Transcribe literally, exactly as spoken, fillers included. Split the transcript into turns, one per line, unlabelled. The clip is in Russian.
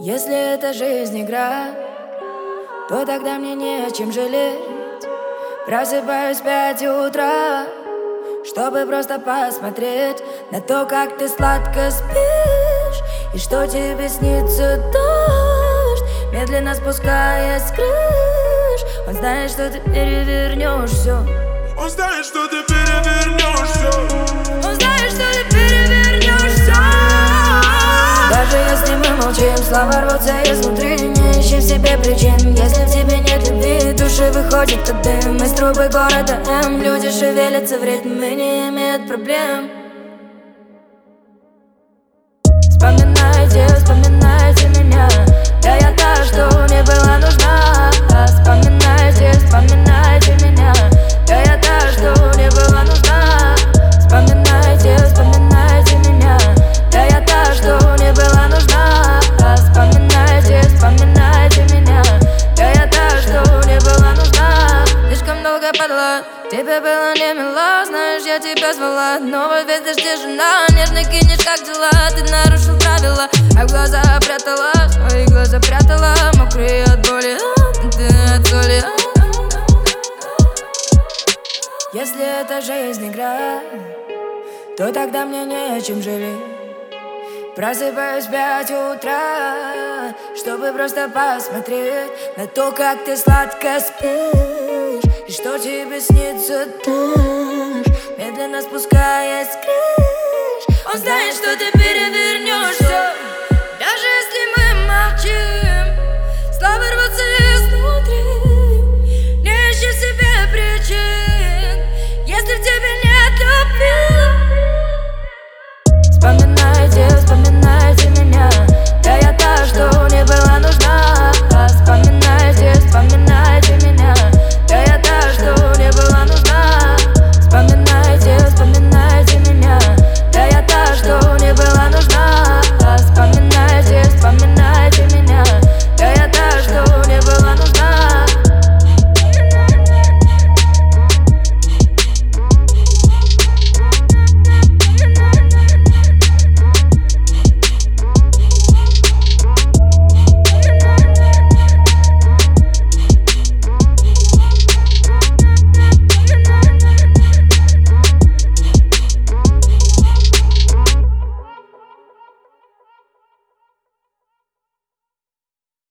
Если эта жизнь игра, то тогда мне не о чем жалеть. Просыпаюсь в пять утра, чтобы просто посмотреть на то, как ты сладко спишь, и что тебе снится дождь, медленно спускаясь с крыш. Он знает, что ты перевернешь все.
Он знает, что ты перевернешь все.
Он знает, что ты перевернешь все. Даже если мы молчим, слова рвутся изнутри. Не ищи в себе причин, если в тебе нет любви. Души выходит под дым из трубы города М. Люди шевелятся в ритме, не имеют проблем. Вспоминайте, вспоминайте меня. Да я та, что не была нужна. Вспоминайте, вспоминайте меня. Да я та, что не была нужна. Вспоминайте, вспоминайте меня. Да я та, что не была нужна. Вспоминайте, вспоминайте меня. Да я та, что не была нужна. Слишком долго подла, тебе было не мило. Знаешь, я тебя звала, но в ответ лишь тишина. Нежно кинешь, как дела, ты нарушил правила, а в глаза прятала, свои глаза прятала, мокрые от боли, а ты от соли. Если эта жизнь игра, то тогда мне не о чем жалеть. Просыпаюсь в пять утра, чтобы просто посмотреть на то, как ты сладко спишь, и что тебе снится дождь, медленно спускаясь с крыш. Он знает, что ты перевернешь.